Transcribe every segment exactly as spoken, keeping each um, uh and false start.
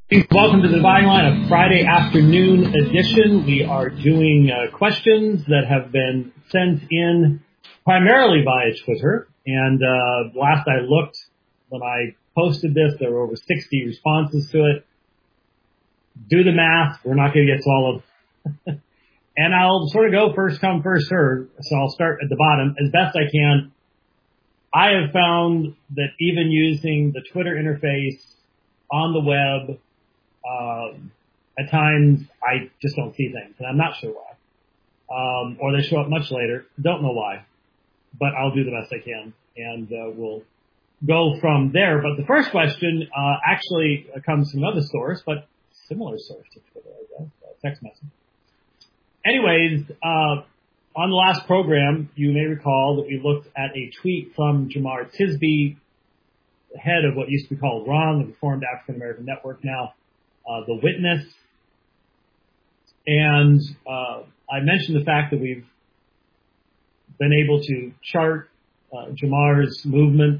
Welcome to the Dividing Line, a Friday afternoon edition. We are doing uh, questions that have been sent in primarily via Twitter. And uh, last I looked, when I posted this, there were over sixty responses to it. Do the math. We're not going to get to all of them. And I'll sort of go first come, first serve. So I'll start at the bottom as best I can. I have found that even using the Twitter interface on the web, Um, at times, I just don't see things, and I'm not sure why. Um, or they show up much later. Don't know why. But I'll do the best I can, and uh, we'll go from there. But the first question uh, actually comes from another source, but similar source to Twitter, I guess, uh, text message. Anyways, uh, on the last program, you may recall that we looked at a tweet from Jemar Tisby, head of what used to be called R O N, the Reformed African American Network now. Uh, the Witness, and uh, I mentioned the fact that we've been able to chart uh, Jamar's movement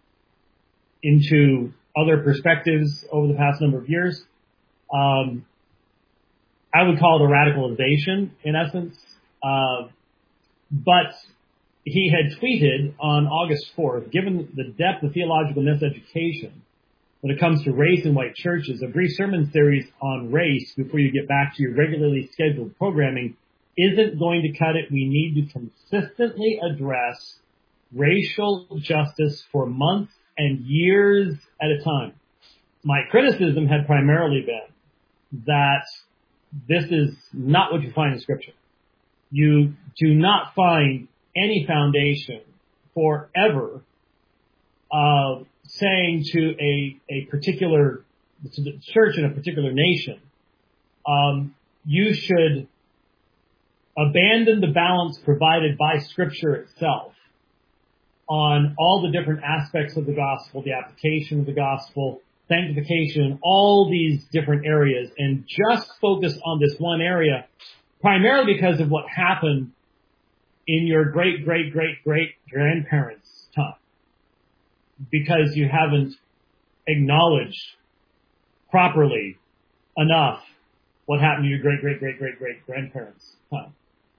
into other perspectives over the past number of years. Um, I would call it a radicalization, in essence, uh, but he had tweeted on August fourth, given the depth of theological miseducation when it comes to race in white churches, a brief sermon series on race before you get back to your regularly scheduled programming isn't going to cut it. We need to consistently address racial justice for months and years at a time. My criticism had primarily been that this is not what you find in Scripture. You do not find any foundation for ever uh, saying to a, a particular, to the church in a particular nation, um, you should abandon the balance provided by Scripture itself on all the different aspects of the gospel, the application of the gospel, sanctification, all these different areas, and just focus on this one area, primarily because of what happened in your great, great, great, great grandparents' time. Because you haven't acknowledged properly enough what happened to your great, great, great, great, great grandparents' time.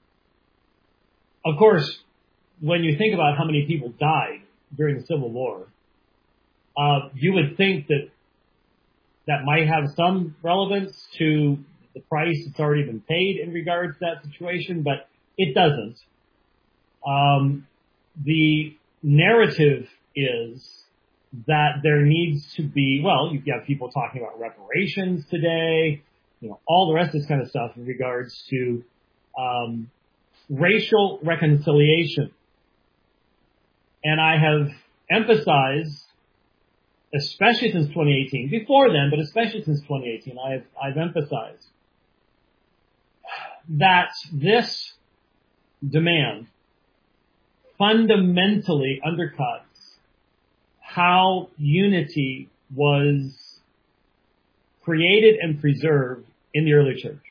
Of course, when you think about how many people died during the Civil War, uh, you would think that that might have some relevance to the price that's already been paid in regards to that situation, but it doesn't. Um, the narrative is that there needs to be, well, you have people talking about reparations today, you know, all the rest of this kind of stuff in regards to um, racial reconciliation. And I have emphasized, especially since twenty eighteen, before then, but especially since twenty eighteen, I've, I've emphasized that this demand fundamentally undercuts how unity was created and preserved in the early church.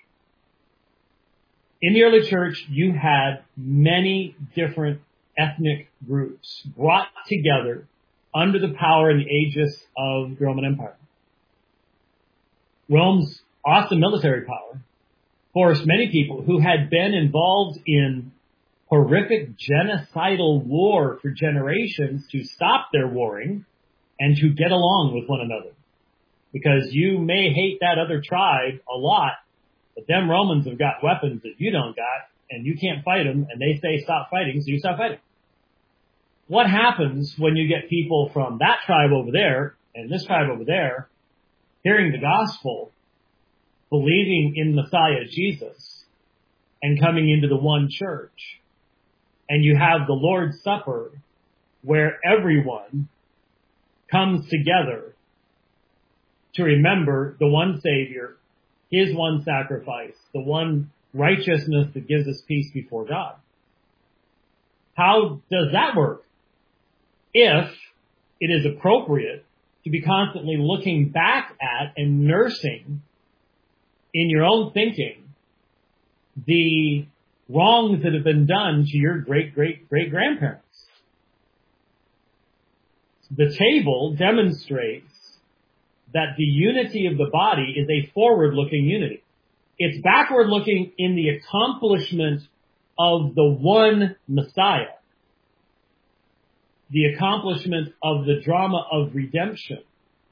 In the early church, you had many different ethnic groups brought together under the power and the aegis of the Roman Empire. Rome's awesome military power forced many people who had been involved in horrific genocidal war for generations to stop their warring and to get along with one another. Because you may hate that other tribe a lot, but them Romans have got weapons that you don't got, and you can't fight them, and they say stop fighting, so you stop fighting. What happens when you get people from that tribe over there and this tribe over there hearing the gospel, believing in Messiah Jesus, and coming into the one church? And you have the Lord's Supper where everyone comes together to remember the one Savior, His one sacrifice, the one righteousness that gives us peace before God. How does that work? If it is appropriate to be constantly looking back at and nursing in your own thinking the wrongs that have been done to your great, great, great grandparents. The table demonstrates that the unity of the body is a forward-looking unity. It's backward-looking in the accomplishment of the one Messiah, the accomplishment of the drama of redemption.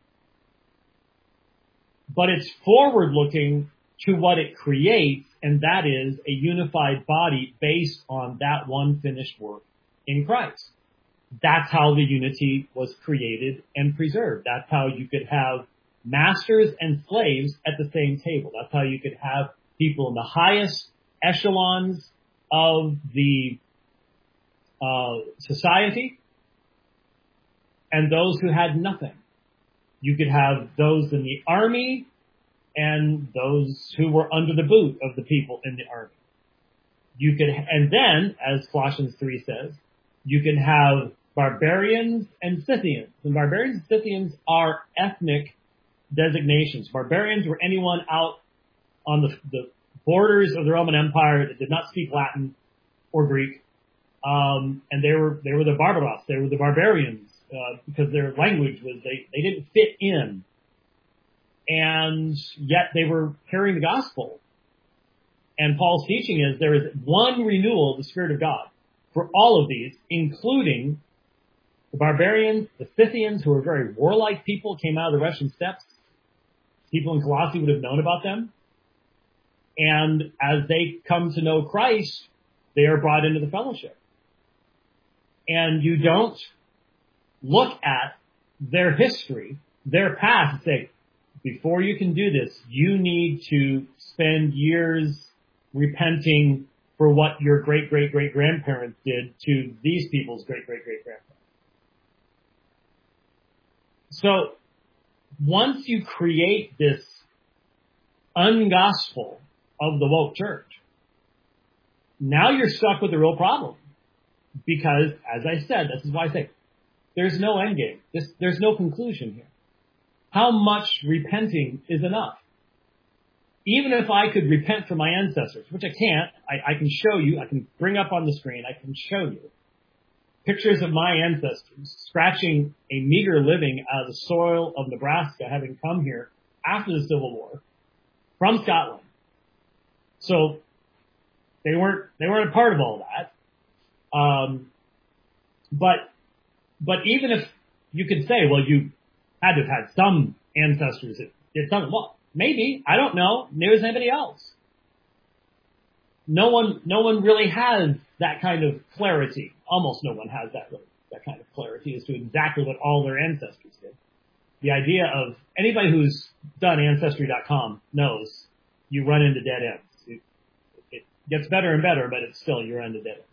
But it's forward-looking to what it creates, and that is a unified body based on that one finished work in Christ. That's how the unity was created and preserved. That's how you could have masters and slaves at the same table. That's how you could have people in the highest echelons of the uh, society and those who had nothing. You could have those in the army and those who were under the boot of the people in the army. You could, and then, as Colossians three says, you can have barbarians and Scythians. And barbarians and Scythians are ethnic designations. Barbarians were anyone out on the, the borders of the Roman Empire that did not speak Latin or Greek. Um, and they were, they were the barbaros. They were the barbarians, uh, because their language was, they, they didn't fit in. And yet they were carrying the gospel. And Paul's teaching is there is one renewal of the Spirit of God for all of these, including the barbarians, the Scythians, who were very warlike people, came out of the Russian steppes. People in Colossae would have known about them. And as they come to know Christ, they are brought into the fellowship. And you don't look at their history, their past, and say, before you can do this, you need to spend years repenting for what your great-great-great-grandparents did to these people's great-great-great-grandparents. So, once you create this ungospel of the woke church, now you're stuck with a real problem. Because, as I said, this is why I say, there's no end game. This, there's no conclusion here. How much repenting is enough? Even if I could repent for my ancestors, which I can't, I, I can show you, I can bring up on the screen, I can show you pictures of my ancestors scratching a meager living out of the soil of Nebraska, having come here after the Civil War from Scotland. So they weren't, they weren't a part of all that. Um, but, but even if you could say, well, you had to have had some ancestors that did something. Well, maybe. I don't know. Neither does anybody else. No one, no one really has that kind of clarity. Almost no one has that, that kind of clarity as to exactly what all their ancestors did. The idea of anybody who's done Ancestry dot com knows you run into dead ends. It, it gets better and better, but it's still, you're into dead ends.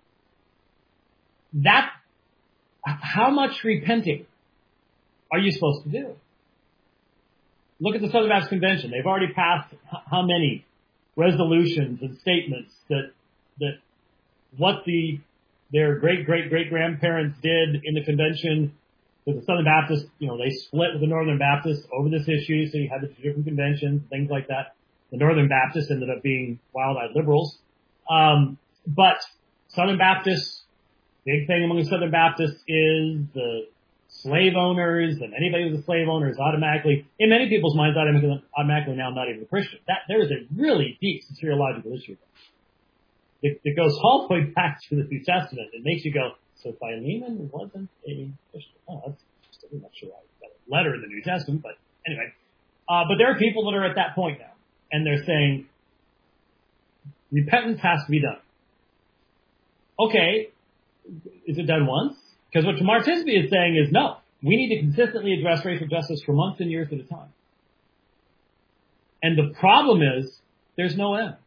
That, how much repenting are you supposed to do? Look at the Southern Baptist Convention. They've already passed how many resolutions and statements that that what the their great great great grandparents did in the convention. With the Southern Baptists, you know, they split with the Northern Baptists over this issue, so you had the two different conventions, things like that. The Northern Baptists ended up being wild-eyed liberals, um, but Southern Baptists, big thing among the Southern Baptists is the slave owners, and anybody who's a slave owner is automatically, in many people's minds, automatically, automatically now not even a Christian. That, there is a really deep soteriological issue. It, it goes all the way back to the New Testament. It makes you go, so Philemon wasn't a Christian. Oh, that's just, I'm not sure I got a letter in the New Testament, but anyway. Uh, but there are people that are at that point now, and they're saying, repentance has to be done. Okay, is it done once? Because what Tamar Tisby is saying is, no, we need to consistently address racial justice for months and years at a time. And the problem is, there's no end.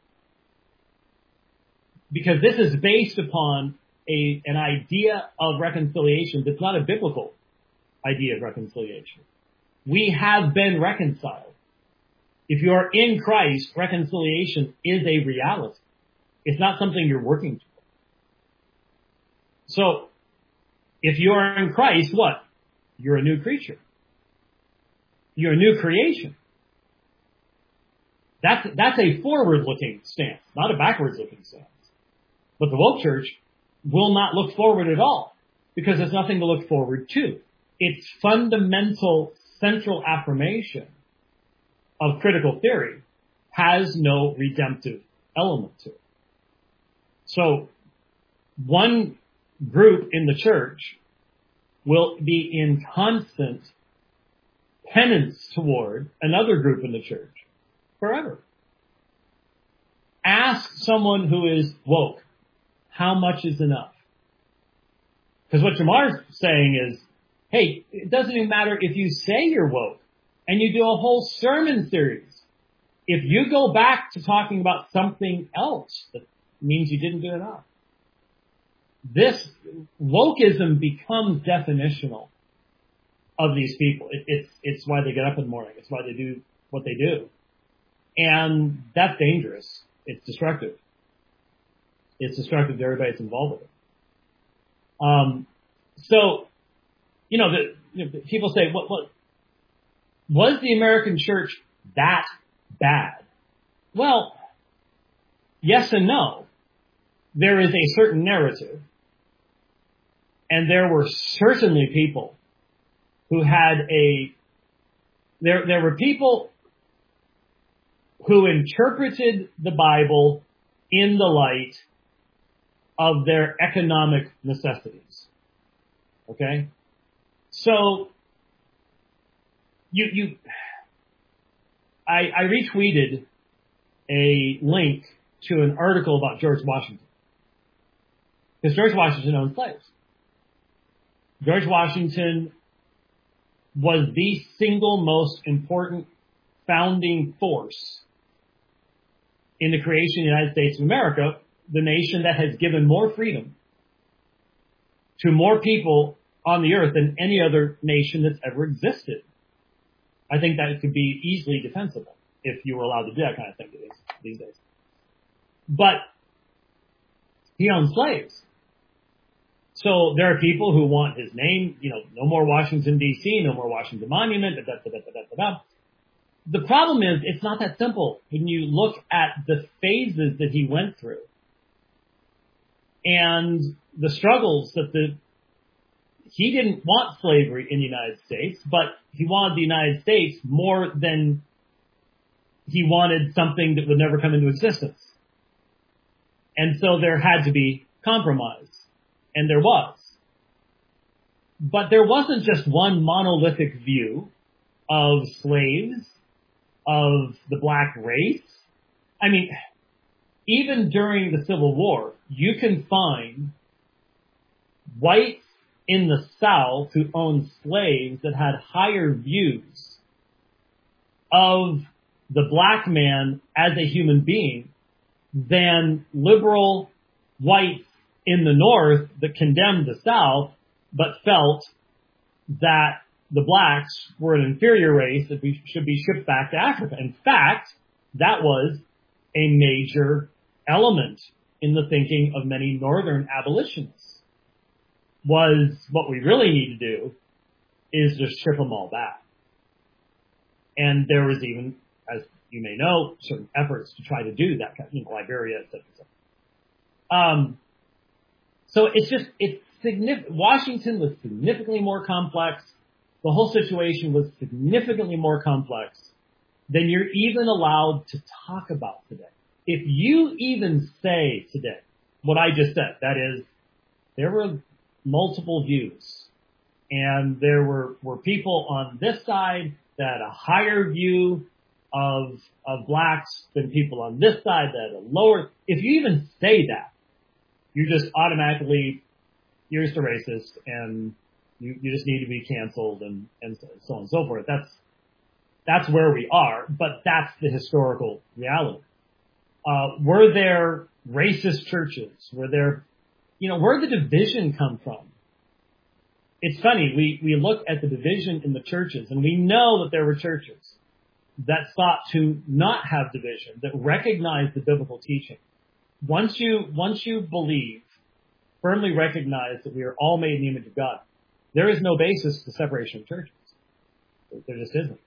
Because this is based upon a, an idea of reconciliation that's not a biblical idea of reconciliation. We have been reconciled. If you are in Christ, reconciliation is a reality. It's not something you're working toward. So, if you are in Christ, what? You're a new creature. You're a new creation. That's, that's a forward-looking stance, not a backwards-looking stance. But the woke church will not look forward at all, because there's nothing to look forward to. Its fundamental central affirmation of critical theory has no redemptive element to it. So one group in the church will be in constant penance toward another group in the church forever. Ask someone who is woke, how much is enough? Because what Jamar's saying is, hey, it doesn't even matter if you say you're woke and you do a whole sermon series. If you go back to talking about something else, that means you didn't do enough. This wokeism becomes definitional of these people. It, it's it's why they get up in the morning. It's why they do what they do, and that's dangerous. It's destructive. It's destructive to everybody that's involved with it. Um, so, you know, the, you know, people say, "What? What was the American church that bad?" Well, yes and no. There is a certain narrative, and there were certainly people who had a, there, there were people who interpreted the Bible in the light of their economic necessities. Okay? So, you, you, I, I retweeted a link to an article about George Washington. Because George Washington owned slaves. George Washington was the single most important founding force in the creation of the United States of America, the nation that has given more freedom to more people on the earth than any other nation that's ever existed. I think that it could be easily defensible if you were allowed to do that kind of thing these days. But he owned slaves. So there are people who want his name, you know, no more Washington, D C, no more Washington Monument, da, da, da, da, da, da, da. The problem is it's not that simple when you look at the phases that he went through and the struggles that the, he didn't want slavery in the United States, but he wanted the United States more than he wanted something that would never come into existence. And so there had to be compromise. And there was. But there wasn't just one monolithic view of slaves, of the black race. I mean, even during the Civil War, you can find whites in the South who owned slaves that had higher views of the black man as a human being than liberal whites in the North that condemned the South, but felt that the blacks were an inferior race that we should be shipped back to Africa. In fact, that was a major element in the thinking of many Northern abolitionists, was what we really need to do is just ship them all back. And there was even, as you may know, certain efforts to try to do that, kind of, you know, Liberia, et cetera, et cetera. Um, So it's just, it's significant. Washington was significantly more complex. The whole situation was significantly more complex than you're even allowed to talk about today. If you even say today what I just said, that is, there were multiple views and there were, were people on this side that had a higher view of, of blacks than people on this side that had a lower, if you even say that, you just automatically, you're just a racist, and you, you just need to be canceled, and, and so on and so forth. That's that's where we are, but that's the historical reality. Uh, were there racist churches? Were there, you know, where did the division come from? It's funny, we, we look at the division in the churches, and we know that there were churches that sought to not have division, that recognized the biblical teaching. Once you, once you believe, firmly recognize that we are all made in the image of God, there is no basis to separation of churches. There just isn't.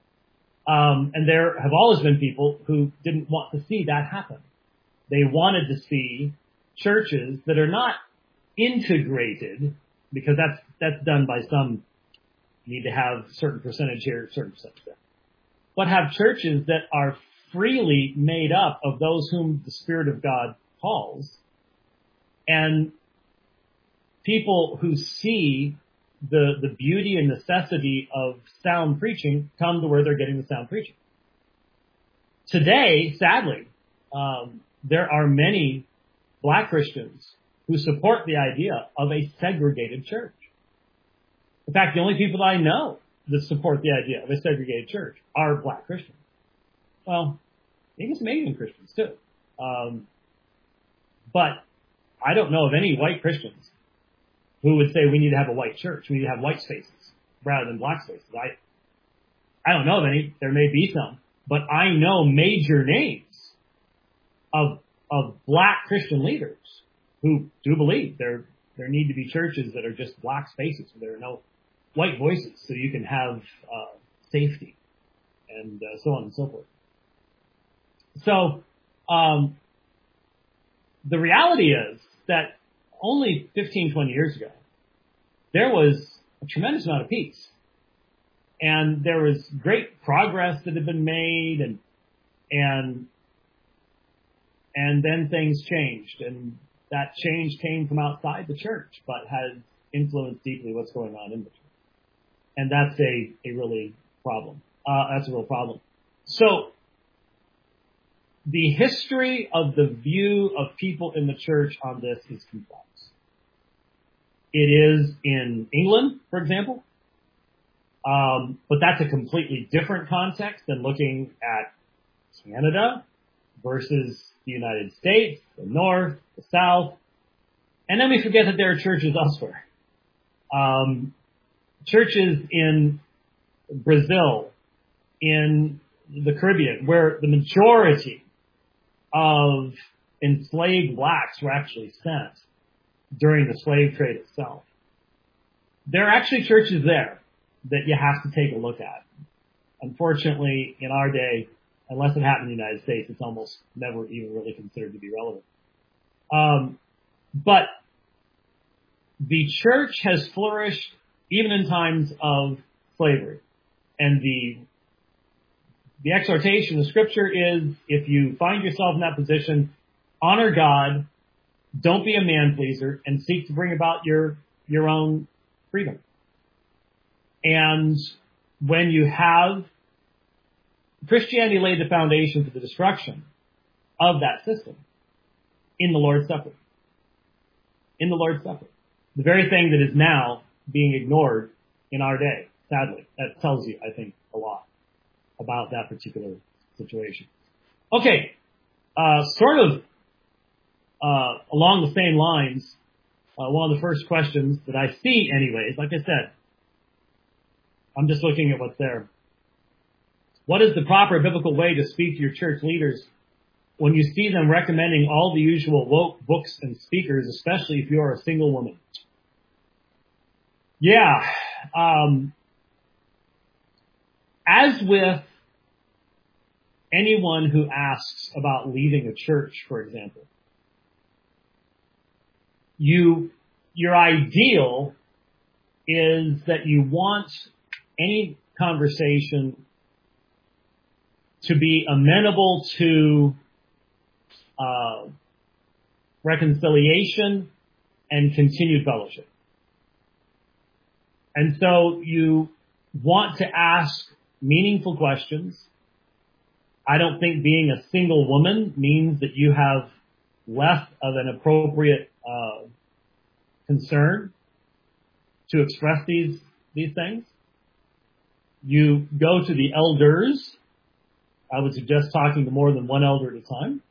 Um, and there have always been people who didn't want to see that happen. They wanted to see churches that are not integrated, because that's, that's done by some You need to have a certain percentage here, a certain percentage there. But have churches that are freely made up of those whom the Spirit of God calls, and people who see the, the beauty and necessity of sound preaching come to where they're getting the sound preaching. Today, sadly, um, there are many black Christians who support the idea of a segregated church. In fact, the only people that I know that support the idea of a segregated church are black Christians. Well, maybe some Asian Christians too. Um, but I don't know of any white Christians who would say we need to have a white church. We need to have white spaces rather than black spaces. I, I don't know of any. There may be some, but I know major names of, of black Christian leaders who do believe there, there need to be churches that are just black spaces where there are no white voices so you can have, uh, safety and uh, so on and so forth. So, um, the reality is that only fifteen, twenty years ago, there was a tremendous amount of peace. And there was great progress that had been made, and, and, and then things changed. And that change came from outside the church, but has influenced deeply what's going on in the church. And that's a, a really problem. Uh, that's a real problem. So, the history of the view of people in the church on this is complex. It is in England, for example, um, but that's a completely different context than looking at Canada versus the United States, the North, the South, and then we forget that there are churches elsewhere. Um, churches in Brazil, in the Caribbean, where the majority of enslaved blacks were actually sent during the slave trade itself. There are actually churches there that you have to take a look at. Unfortunately, in our day, unless it happened in the United States, it's almost never even really considered to be relevant. Um, but the church has flourished even in times of slavery. And the The exhortation of Scripture is, if you find yourself in that position, honor God, don't be a man pleaser, and seek to bring about your, your own freedom. And when you have, Christianity laid the foundation for the destruction of that system in the Lord's Supper. In the Lord's Supper. The very thing that is now being ignored in our day, sadly. That tells you, I think, a lot about that particular situation. Okay, uh, sort of uh, along the same lines, uh, one of the first questions that I see anyways, like I said, I'm just looking at what's there. What is the proper biblical way to speak to your church leaders when you see them recommending all the usual woke books and speakers, especially if you are a single woman? Yeah, um, as with anyone who asks about leaving a church, for example, you, your ideal is that you want any conversation to be amenable to uh, reconciliation and continued fellowship. And so you want to ask meaningful questions. I don't think being a single woman means that you have less of an appropriate uh, concern to express these these things. You go to the elders. I would suggest talking to more than one elder at a time.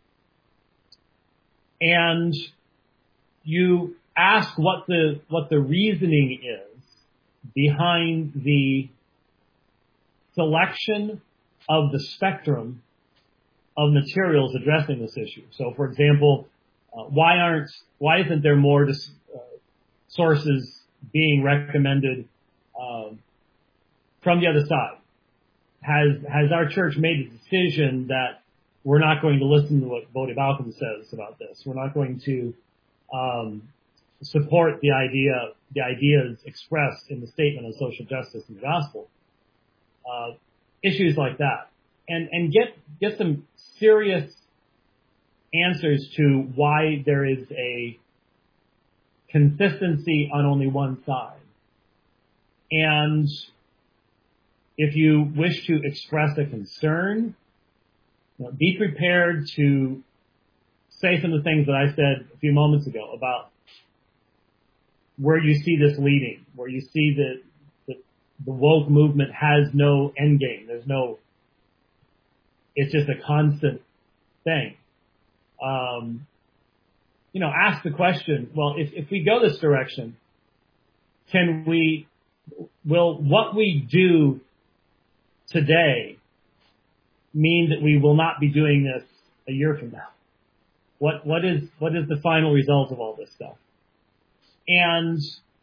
And you ask what the what the reasoning is behind the selection of the spectrum of materials addressing this issue. So, for example, uh, why aren't why isn't there more dis, uh, sources being recommended um, from the other side? Has has our church made a decision that we're not going to listen to what Voddie Baucham says about this? We're not going to um, support the idea, the ideas expressed in the statement of social justice in the gospel. Uh, issues like that, and and get get some serious answers to why there is a consistency on only one side. And if you wish to express a concern, you know, be prepared to say some of the things that I said a few moments ago about where you see this leading, where you see that the, the woke movement has no end game. There's no, it's just a constant thing. Um, you know, ask the question, well, if, if we go this direction, can we, will what we do today mean that we will not be doing this a year from now? What, what is, what is the final result of all this stuff? And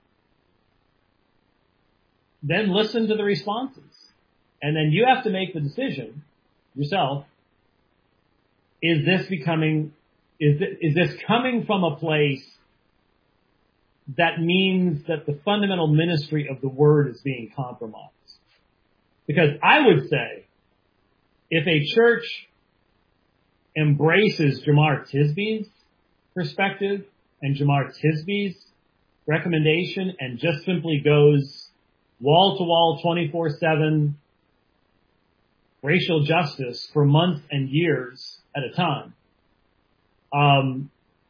then listen to the responses. And then you have to make the decision yourself. Is this becoming, is this, is this coming from a place that means that the fundamental ministry of the word is being compromised? Because I would say, if a church embraces Jemar Tisby's perspective and Jemar Tisby's recommendation and just simply goes wall to wall, twenty-four seven racial justice for months and years at a time, um,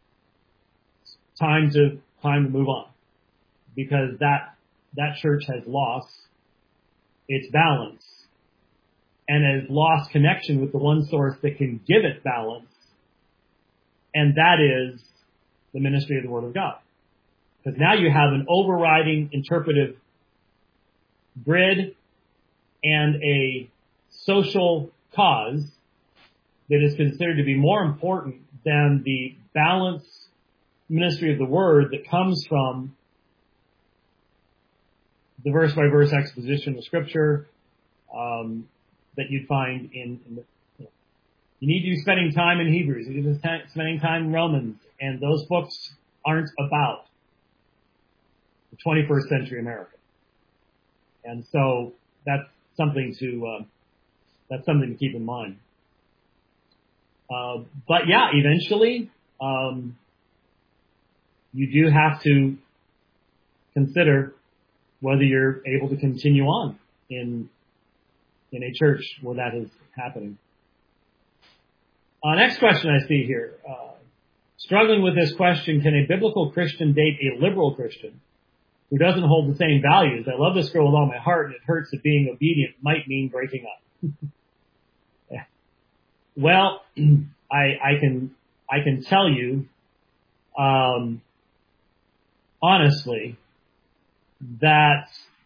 time to time to move on, because that that church has lost its balance and has lost connection with the one source that can give it balance, and that is the ministry of the Word of God. Because now you have an overriding interpretive grid and a social cause that is considered to be more important than the balanced ministry of the Word that comes from the verse-by-verse exposition of Scripture um, that you'd find in, in the, you know, you need to be spending time in Hebrews, you need to be spending time in Romans, and those books aren't about the twenty-first century America. And so that's something to uh, that's something to keep in mind. Uh, but yeah, eventually um, you do have to consider whether you're able to continue on in in a church where that is happening. Uh, next question I see here. Uh, struggling with this question, can a biblical Christian date a liberal Christian who doesn't hold the same values? I love this girl with all my heart, and it hurts that being obedient might mean breaking up. Yeah. Well, I, I can I can tell you um, honestly that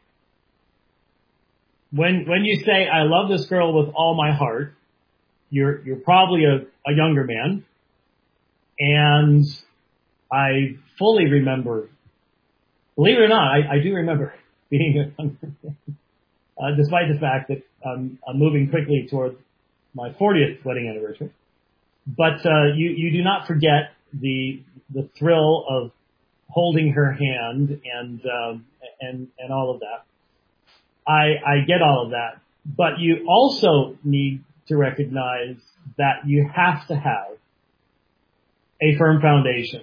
when when you say I love this girl with all my heart, you're you're probably a, a younger man, and I fully remember. Believe it or not, I, I do remember being a younger man, uh, despite the fact that um, I'm moving quickly toward my fortieth wedding anniversary. But uh, you you do not forget the the thrill of holding her hand and um, and and all of that. I I get all of that, but you also need to recognize that you have to have a firm foundation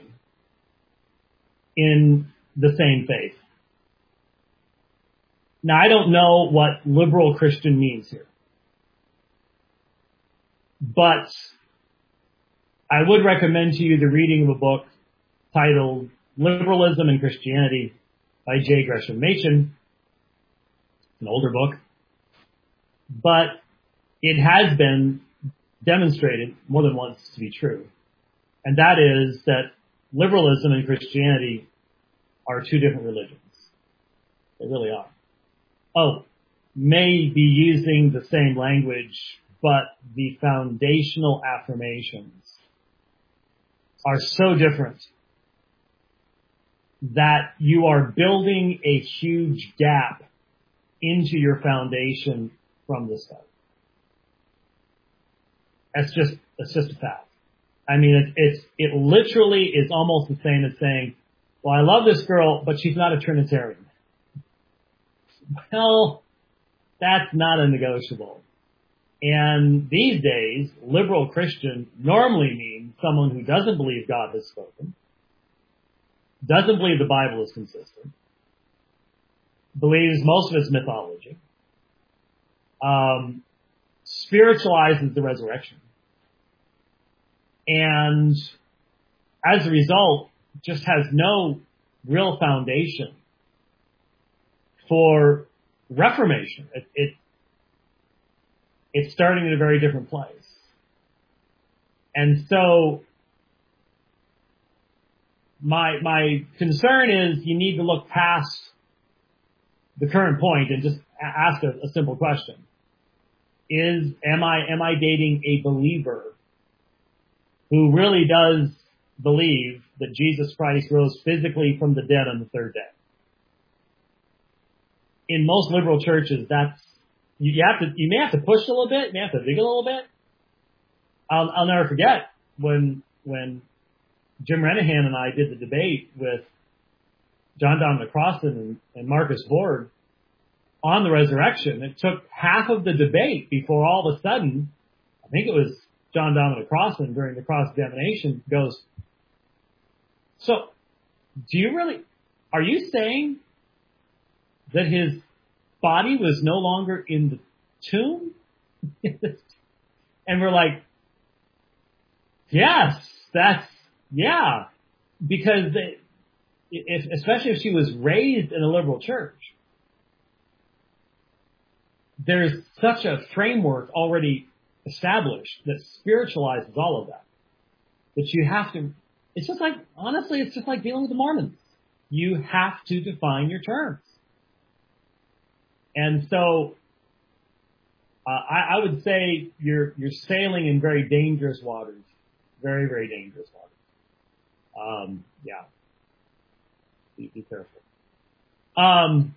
in the same faith. Now, I don't know what liberal Christian means here, but I would recommend to you the reading of a book titled Liberalism and Christianity by J. Gresham Machen. An older book, but it has been demonstrated more than once to be true. And that is that liberalism and Christianity are two different religions. They really are. Oh, may be using the same language, but the foundational affirmations are so different that you are building a huge gap into your foundation from the start. That's just, that's just a fact. I mean, it's, it's, it literally is almost the same as saying, well, I love this girl, but she's not a Trinitarian. Well, that's not a negotiable. And these days, liberal Christian normally means someone who doesn't believe God has spoken, doesn't believe the Bible is consistent, believes most of it's mythology, um, spiritualizes the resurrection, and as a result, just has no real foundation for reformation. It, it, it's starting in a very different place. And so my, my concern is you need to look past the current point and just ask a, a simple question. Is, am I, am I dating a believer who really does believe that Jesus Christ rose physically from the dead on the third day? In most liberal churches, that's, you, you have to, you may have to push a little bit, you may have to dig a little bit. I'll, I'll never forget when, when Jim Renahan and I did the debate with John Dominic Crossan and, and Marcus Borg on the resurrection. It took half of the debate before all of a sudden, I think it was John Dominic Crossan during the cross-examination goes, so, do you really, are you saying that his body was no longer in the tomb? And we're like, yes, that's, yeah, because they, if, especially if she was raised in a liberal church, there's such a framework already established that spiritualizes all of that, that you have to, it's just like, honestly, it's just like dealing with the Mormons. You have to define your terms. And so, uh, I, I would say you're, you're sailing in very dangerous waters. Very, very dangerous waters. Um, yeah. Be, be careful. Um,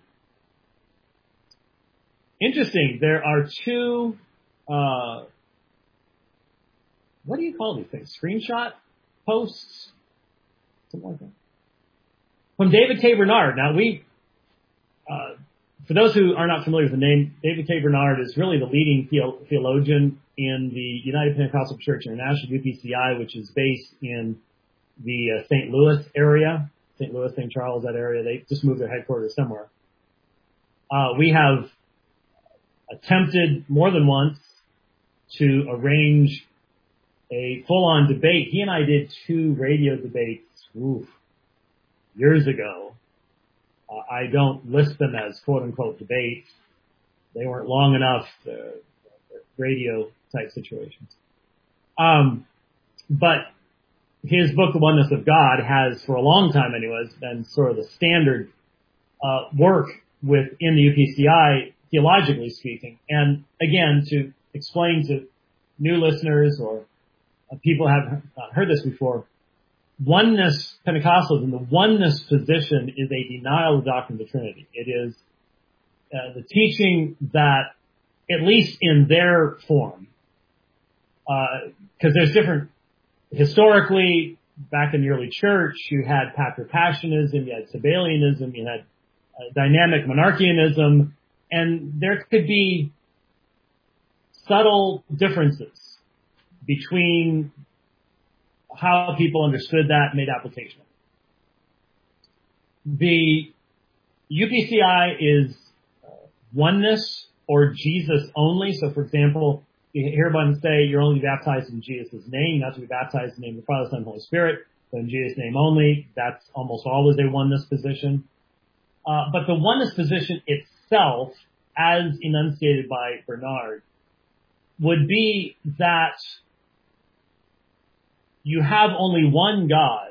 interesting. There are two, uh, what do you call these things? Screenshot posts? Something like that. From David K. Bernard. Now we, uh, for those who are not familiar with the name, David K. Bernard is really the leading theologian in the United Pentecostal Church International, U P C I, which is based in the uh, Saint Louis area, Saint Louis, Saint Charles, that area. They just moved their headquarters somewhere. Uh, we have attempted more than once to arrange a full-on debate. He and I did two radio debates oof, years ago. Uh, I don't list them as quote-unquote debates. They weren't long enough, uh, radio-type situations. Um, but his book, The Oneness of God, has, for a long time anyways, been sort of the standard uh, work within the U P C I, theologically speaking. And again, to explain to new listeners or uh, people who have not heard this before, oneness, Pentecostalism, the oneness position is a denial of the doctrine of the Trinity. It is uh, the teaching that, at least in their form, because uh, there's different, historically, back in the early church, you had Patripassianism, you had Sabellianism, you had uh, dynamic monarchianism, and there could be subtle differences between how people understood that and made application. The U P C I is uh, oneness or Jesus only. So, for example, you hear one say you're only baptized in Jesus' name, not to be baptized in the name of the Father, Son, and Holy Spirit, but in Jesus' name only. That's almost always a oneness position. Uh, but the oneness position itself, as enunciated by Bernard, would be that you have only one God,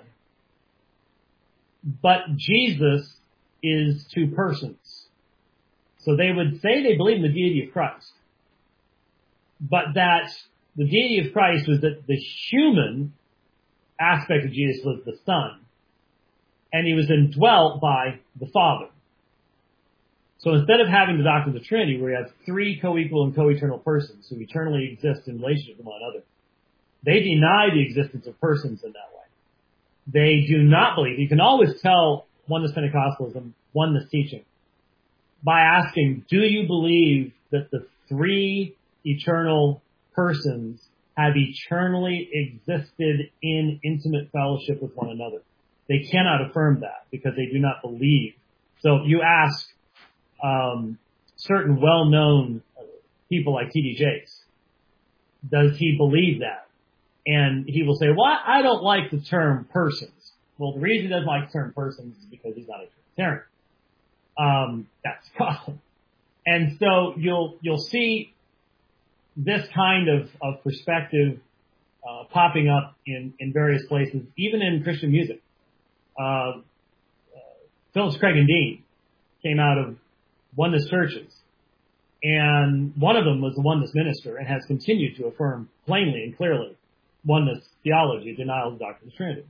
but Jesus is two persons. So they would say they believe in the deity of Christ, but that the deity of Christ was that the human aspect of Jesus was the Son, and he was indwelt by the Father. So instead of having the doctrine of the Trinity, where you have three co-equal and co-eternal persons who eternally exist in relationship to one another, they deny the existence of persons in that way. They do not believe. You can always tell oneness Pentecostalism, oneness teaching, by asking, do you believe that the three eternal persons have eternally existed in intimate fellowship with one another? They cannot affirm that because they do not believe. So you ask um, certain well-known people like T D Jakes, does he believe that? And he will say, well, I don't like the term persons. Well, the reason he doesn't like the term persons is because he's not a Trinitarian. Um, that's the problem. And so you'll, you'll see this kind of, of perspective, uh, popping up in, in various places, even in Christian music. Uh, uh, Phillips Craig and Dean came out of oneness churches, and one of them was a oneness minister and has continued to affirm plainly and clearly oneness theology, denial of the doctrine of the Trinity.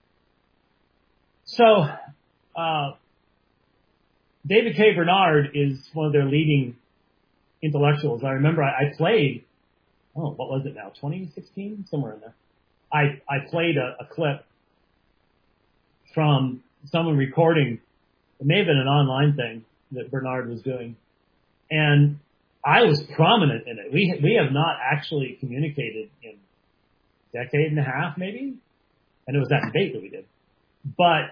So, uh, David K. Bernard is one of their leading intellectuals. I remember I, I played, oh, what was it now, twenty sixteen? Somewhere in there. I, I played a, a clip from someone recording, it may have been an online thing that Bernard was doing, and I was prominent in it. We, we have not actually communicated in a decade and a half, maybe, and it was that debate that we did. But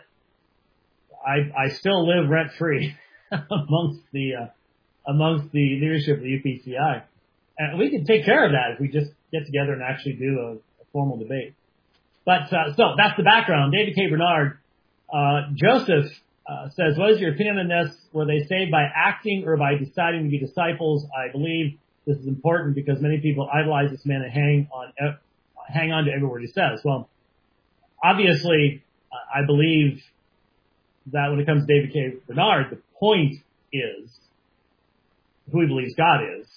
I, I still live rent-free amongst the, uh, amongst the leadership of the U P C I. And we can take care of that if we just get together and actually do a, a formal debate. But, uh, so that's the background. David K. Bernard, uh, Joseph, uh, says, what is your opinion on this? Were they saved by acting or by deciding to be disciples? I believe this is important because many people idolize this man and hang on, uh, hang on to every word he says. Well, obviously, uh, I believe that when it comes to David K. Bernard, the point is who he believes God is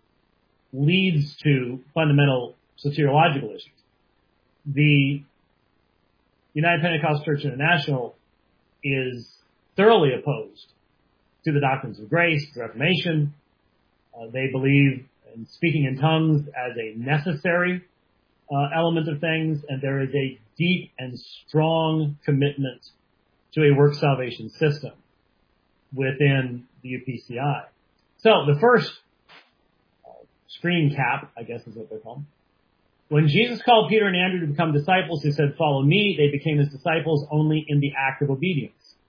leads to fundamental soteriological issues. The United Pentecostal Church International is thoroughly opposed to the doctrines of grace, the Reformation. Uh, they believe in speaking in tongues as a necessary uh, element of things, and there is a deep and strong commitment to a work salvation system within the U P C I. So the first uh, screen cap, I guess is what they're called. When Jesus called Peter and Andrew to become disciples, he said, follow me. They became his disciples only in the act of obedience.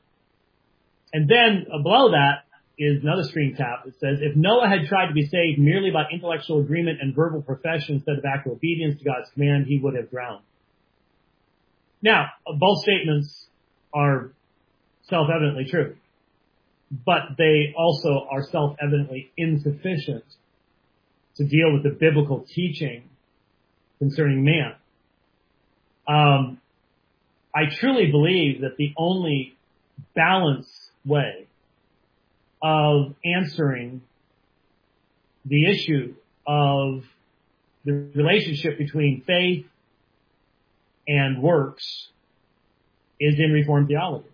And then uh, below that is another screen cap that says, if Noah had tried to be saved merely by intellectual agreement and verbal profession instead of active obedience to God's command, he would have drowned. Now, both statements are self-evidently true, but they also are self-evidently insufficient to deal with the biblical teaching concerning man. Um, I truly believe that the only balanced way of answering the issue of the relationship between faith and works is in Reformed theology.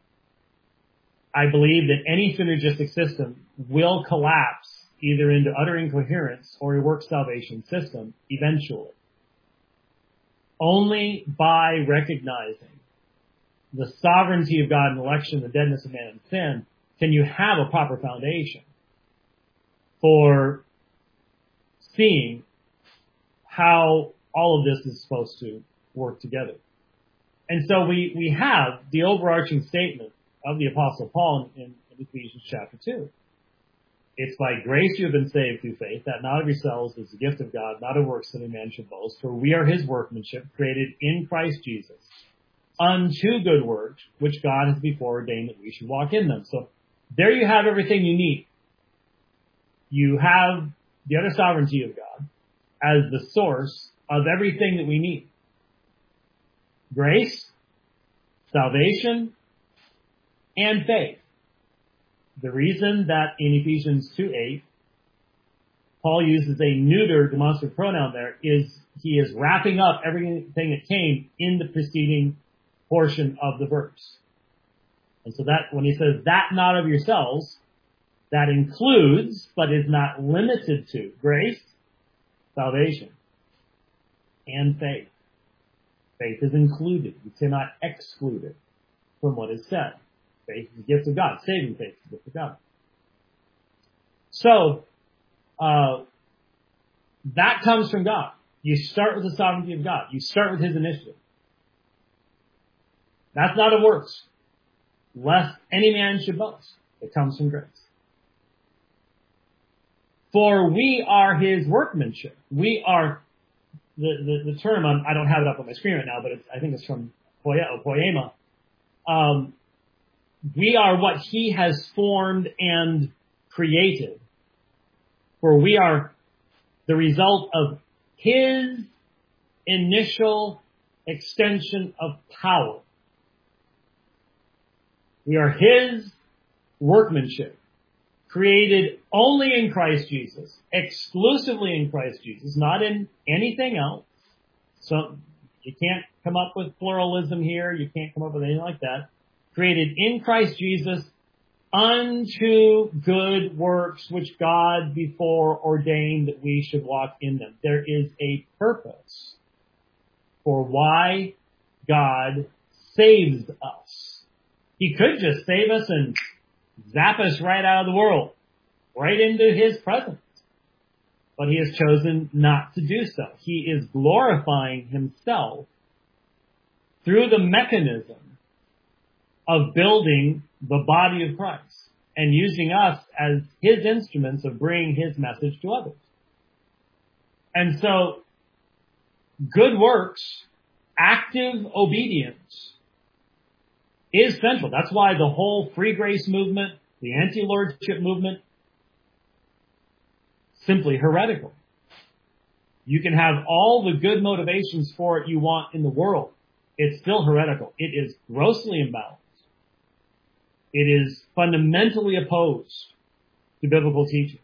I believe that any synergistic system will collapse either into utter incoherence or a work salvation system eventually. Only by recognizing the sovereignty of God in election, the deadness of man and sin, can you have a proper foundation for seeing how all of this is supposed to work together. And so we, we have the overarching statement of the Apostle Paul in, in Ephesians chapter two. It's by grace you have been saved through faith, that not of yourselves is the gift of God, not of works that any man should boast, for we are his workmanship, created in Christ Jesus, unto good works, which God has before ordained that we should walk in them. So there you have everything you need. You have the utter sovereignty of God as the source of everything that we need. Grace, salvation, and faith. The reason that in Ephesians two eight, Paul uses a neuter demonstrative pronoun there is he is wrapping up everything that came in the preceding portion of the verse. And so that when he says that not of yourselves, that includes, but is not limited to, grace, salvation, and faith. Faith is included. You cannot exclude it from what is said. Faith is a gift of God. Saving faith is a gift of God. So, uh, that comes from God. You start with the sovereignty of God. You start with His initiative. That's not of works, lest any man should boast. It comes from grace. For we are His workmanship. We are, the, the, the term, I don't have it up on my screen right now, but it's, I think it's from poema. Um, we are what He has formed and created. For we are the result of His initial extension of power. We are His workmanship, created only in Christ Jesus, exclusively in Christ Jesus, not in anything else. So you can't come up with pluralism here. You can't come up with anything like that. Created in Christ Jesus unto good works which God before ordained that we should walk in them. There is a purpose for why God saves us. He could just save us and zap us right out of the world, right into His presence. But He has chosen not to do so. He is glorifying Himself through the mechanism of building the body of Christ and using us as His instruments of bringing His message to others. And so, good works, active obedience, is central. That's why the whole free grace movement, the anti-lordship movement, simply heretical. You can have all the good motivations for it you want in the world. It's still heretical. It is grossly imbalanced. It is fundamentally opposed to biblical teaching.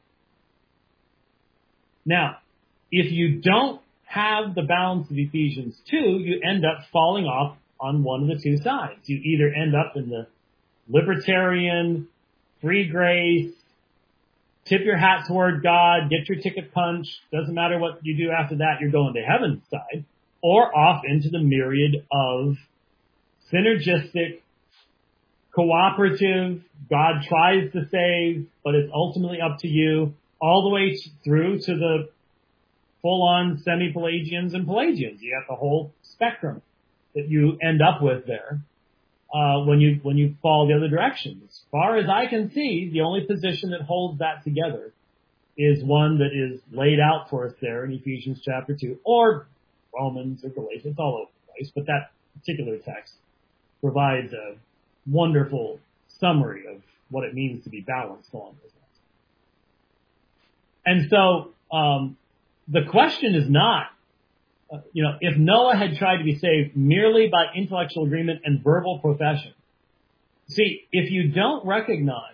Now, if you don't have the balance of Ephesians two, you end up falling off on one of the two sides. You either end up in the libertarian, free grace, tip your hat toward God, get your ticket punched, doesn't matter what you do after that, you're going to heaven side, or off into the myriad of synergistic, cooperative, God tries to save, but it's ultimately up to you, all the way through to the full-on semi-Pelagians and Pelagians. You have the whole spectrum that you end up with there uh, when you when you fall the other direction. As far as I can see, the only position that holds that together is one that is laid out for us there in Ephesians chapter two, or Romans or Galatians. It's all over the place, but that particular text provides a wonderful summary of what it means to be balanced along those lines. And so um, the question is not, uh, you know, if Noah had tried to be saved merely by intellectual agreement and verbal profession. See, if you don't recognize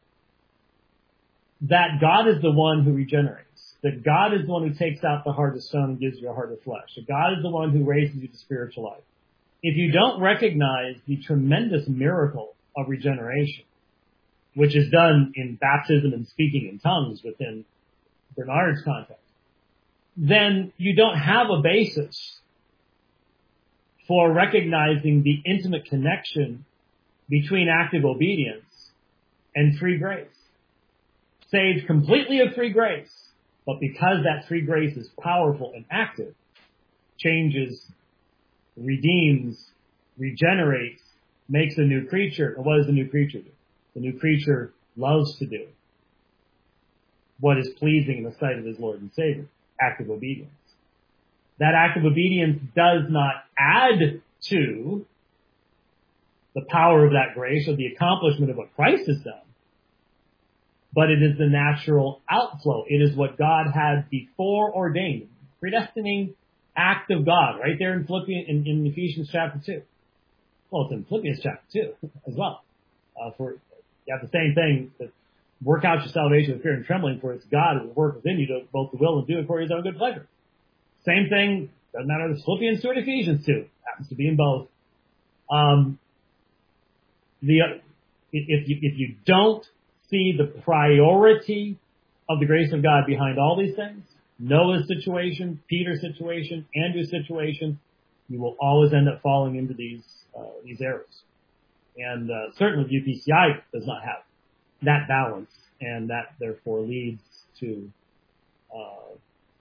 that God is the one who regenerates, that God is the one who takes out the heart of stone and gives you a heart of flesh, that God is the one who raises you to spiritual life, if you don't recognize the tremendous miracle of regeneration, which is done in baptism and speaking in tongues within Bernard's context, then you don't have a basis for recognizing the intimate connection between active obedience and free grace. Saved completely of free grace, but because that free grace is powerful and active, changes, redeems, regenerates, makes a new creature. And what does the new creature do? The new creature loves to do what is pleasing in the sight of his Lord and Savior. Active obedience. That active obedience does not add to the power of that grace or the accomplishment of what Christ has done, but it is the natural outflow. It is what God had before ordained, predestining act of God, right there in Philippians, in, in Ephesians chapter two. Well, it's in Philippians chapter two as well. Uh, for you have the same thing, that work out your salvation with fear and trembling, for it's God who will work within you to both the will and do it for His own good pleasure. Same thing, doesn't matter if it's Philippians two or Ephesians two, happens to be in both. Um, the if you if you don't see the priority of the grace of God behind all these things, Noah's situation, Peter's situation, Andrew's situation, You will always end up falling into these uh, these errors. And uh, certainly U P C I does not have that balance, and that therefore leads to uh,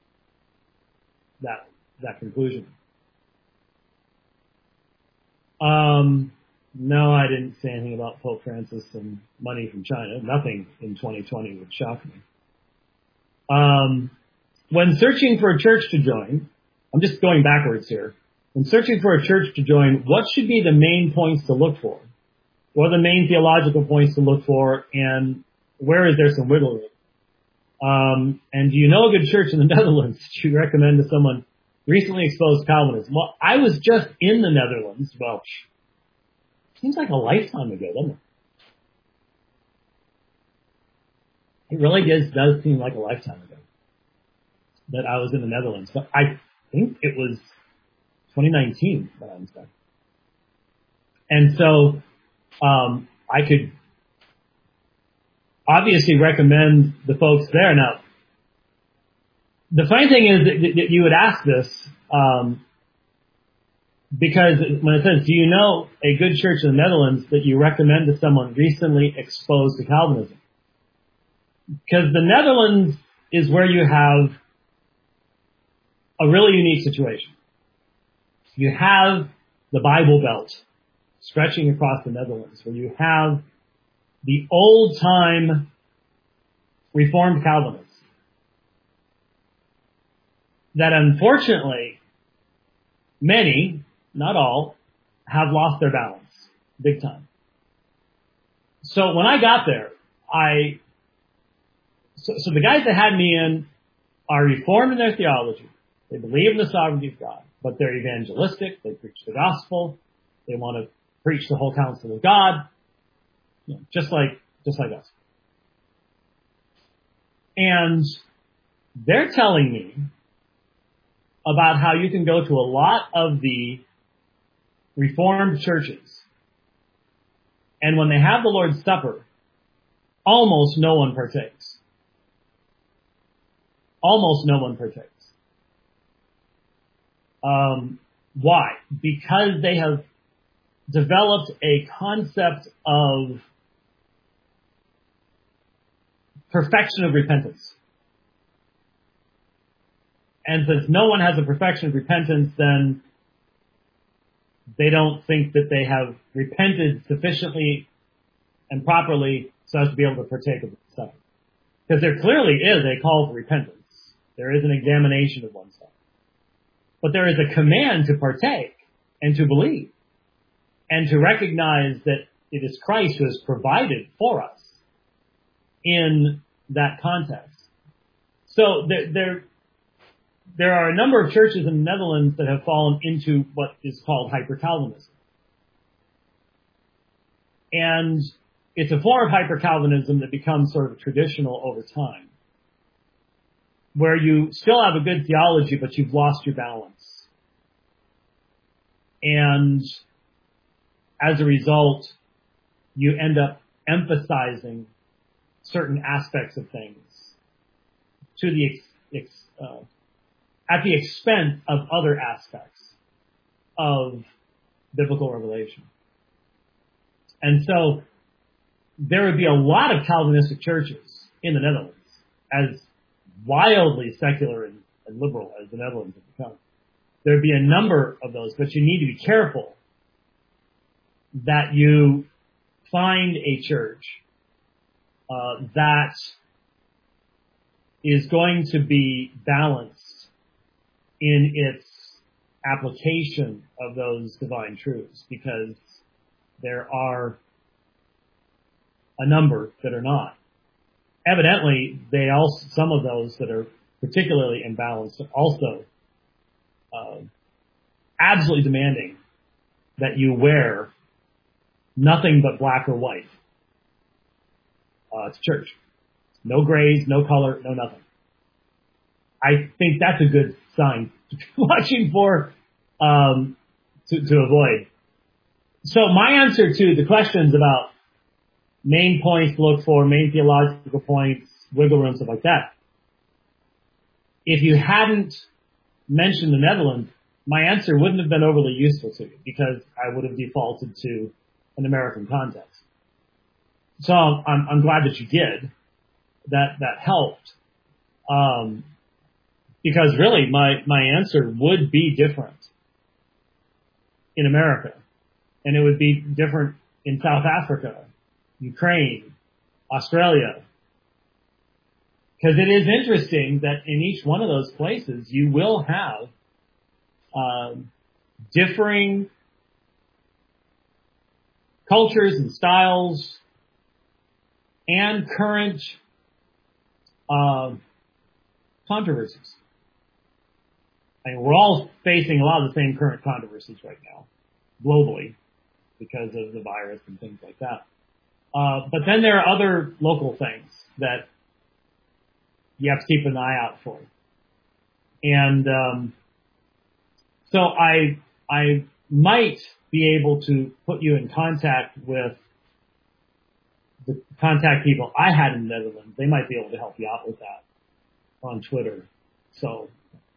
that that conclusion. Um, no, I didn't say anything about Pope Francis and money from China. Nothing in twenty twenty would shock me. Um, when searching for a church to join, I'm just going backwards here. When searching for a church to join, what should be the main points to look for? What are the main theological points to look for, and where is there some wiggle room? Um, and do you know a good church in the Netherlands that you recommend to someone recently exposed to Calvinism? Well, I was just in the Netherlands. Well, seems like a lifetime ago, doesn't it? It really does, does seem like a lifetime ago that I was in the Netherlands. But I think it was twenty nineteen that I'm stuck. And so um, I could obviously recommend the folks there. Now, the funny thing is that, that you would ask this um, because when it says, do you know a good church in the Netherlands that you recommend to someone recently exposed to Calvinism? Because the Netherlands is where you have a really unique situation. You have the Bible Belt stretching across the Netherlands, where you have the old-time Reformed Calvinists that unfortunately many, not all, have lost their balance big time. So when I got there, I so, so the guys that had me in are Reformed in their theology. They believe in the sovereignty of God, but they're evangelistic. They preach the gospel. They want to preach the whole counsel of God, you know, just like just like us. And they're telling me about how you can go to a lot of the Reformed churches, and when they have the Lord's Supper, almost no one partakes. Almost no one partakes. Um, why? Because they have developed a concept of perfection of repentance. And since no one has a perfection of repentance, then they don't think that they have repented sufficiently and properly so as to be able to partake of the supper. Because there clearly is a call for repentance. There is an examination of oneself. But there is a command to partake and to believe and to recognize that it is Christ who has provided for us in that context. So there, there, there are a number of churches in the Netherlands that have fallen into what is called hyper-Calvinism. And it's a form of hyper-Calvinism that becomes sort of traditional over time, where you still have a good theology, but you've lost your balance. And as a result, you end up emphasizing certain aspects of things to the ex, ex, uh, at the expense of other aspects of biblical revelation. And so there would be a lot of Calvinistic churches in the Netherlands, as wildly secular and, and liberal as the Netherlands have become. There would be a number of those, but you need to be careful that you find a church uh, that is going to be balanced in its application of those divine truths, because there are a number that are not. Evidently, they also, some of those that are particularly imbalanced are also uh, absolutely demanding that you wear nothing but black or white uh, to church. No grays, no color, no nothing. I think that's a good sign to be watching for, um, to, to avoid. So my answer to the questions about main points to look for, main theological points, wiggle room, stuff like that. If you hadn't mentioned the Netherlands, my answer wouldn't have been overly useful to you because I would have defaulted to an American context. So I'm, I'm glad that you did. That, that helped. Um, because really my, my answer would be different in America. And it would be different in South Africa, Ukraine, Australia. Because it is interesting that in each one of those places you will have um, differing cultures and styles and current uh, controversies. I mean, we're all facing a lot of the same current controversies right now, globally, because of the virus and things like that. Uh, but then there are other local things that you have to keep an eye out for. And um, so I I might be able to put you in contact with the contact people I had in the Netherlands. They might be able to help you out with that on Twitter. So,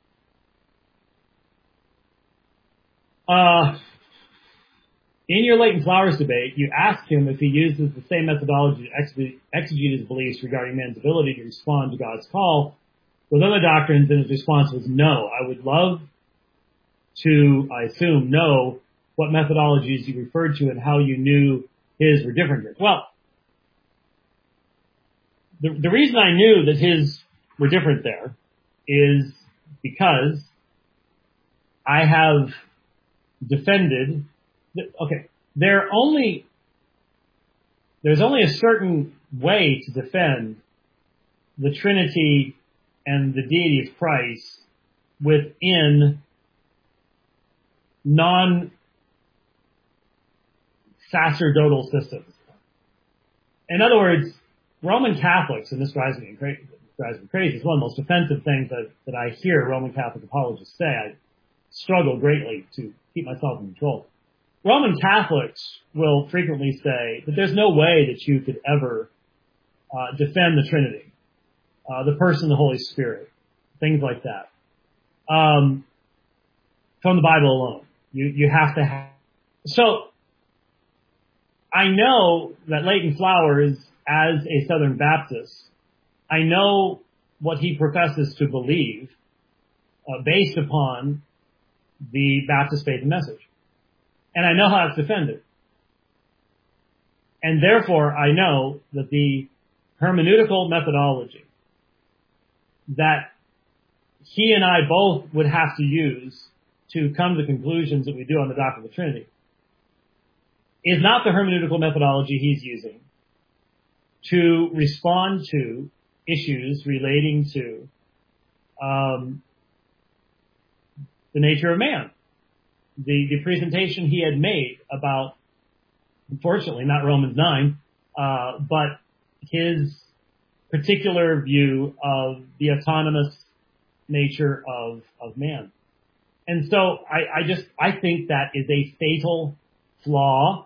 uh, in your Leighton Flowers debate, you asked him if he uses the same methodology to exegete his beliefs regarding man's ability to respond to God's call with other doctrines, and his response was no. I would love to, I assume, know what methodologies you referred to and how you knew his were different. Well, the, the reason I knew that his were different there is because I have defended, okay, there are only, there's only a certain way to defend the Trinity and the deity of Christ within non-sacerdotal systems. In other words, Roman Catholics, and this drives me crazy, drives me crazy, it's one of the most offensive things that, that I hear Roman Catholic apologists say. I struggle greatly to keep myself in control. Roman Catholics will frequently say that there's no way that you could ever uh, defend the Trinity, uh, the person of the Holy Spirit, things like that, um, from the Bible alone. You you have to have. So I know that Leighton Flowers, as a Southern Baptist, I know what he professes to believe uh, based upon the Baptist faith and message. And I know how it's defended. And therefore, I know that the hermeneutical methodology that he and I both would have to use to come to the conclusions that we do on the doctrine of the Trinity is not the hermeneutical methodology he's using to respond to issues relating to um, the nature of man. The, the presentation he had made about, unfortunately, not Romans nine, uh, but his particular view of the autonomous nature of, of man. And so I, I just, I think that is a fatal flaw.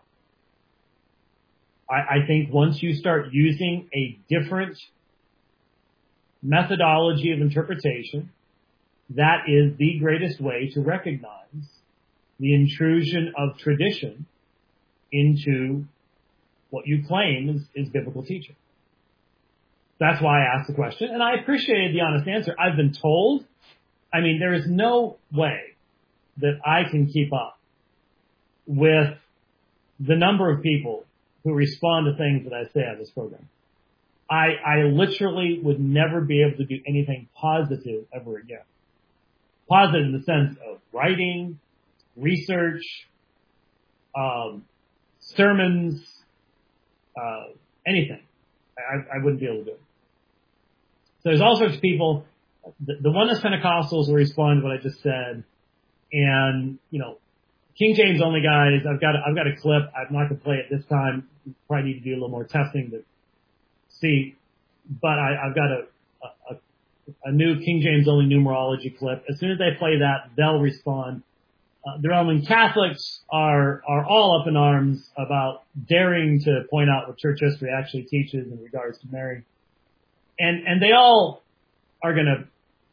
I, I think once you start using a different methodology of interpretation, that is the greatest way to recognize the intrusion of tradition into what you claim is, is biblical teaching. That's why I asked the question, and I appreciated the honest answer. I've been told, I mean, there is no way that I can keep up with the number of people who respond to things that I say on this program. I, I literally would never be able to do anything positive ever again. Positive in the sense of writing, research, um, sermons, uh, anything. I, I wouldn't be able to do it. So there's all sorts of people. The, the Oneness Pentecostals will respond to what I just said, and you know, King James only guys. I've got a, I've got a clip. I'm not going to play it this time. We probably need to do a little more testing to see. But I, I've got a, a a new King James only numerology clip. As soon as they play that, they'll respond. Uh, the Roman Catholics are are all up in arms about daring to point out what church history actually teaches in regards to Mary. And and they all are going to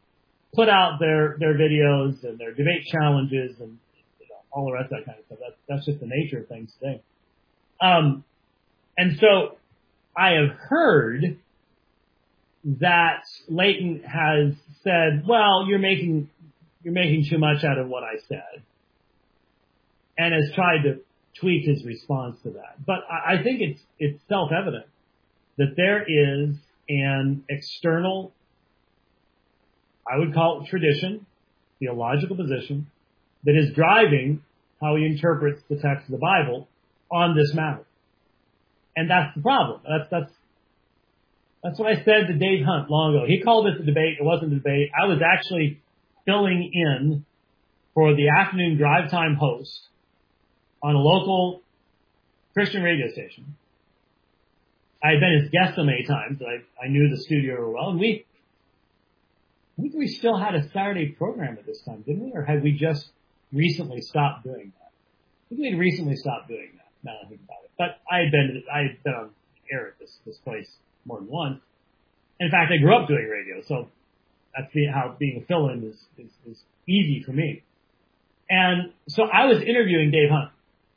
put out their, their videos and their debate challenges and you know, all the rest of that kind of stuff. That's, that's just the nature of things today. Um, and so I have heard that Leighton has said, well, you're making, you're making too much out of what I said, and has tried to tweak his response to that. But I, I think it's, it's self-evident that there is an external, I would call it tradition, theological position, that is driving how he interprets the text of the Bible on this matter. And that's the problem. That's, that's, that's what I said to Dave Hunt long ago. He called this a debate. It wasn't a debate. I was actually filling in for the afternoon drive time host on a local Christian radio station. I had been his guest so many times that I, I knew the studio well, and we, I think we still had a Saturday program at this time, didn't we? Or had we just recently stopped doing that? I think we had recently stopped doing that, now that I think about it. But I had been, I had been on air at this, this place more than once. In fact, I grew up doing radio, so that's the, how being a fill-in is, is, is easy for me. And so I was interviewing Dave Hunt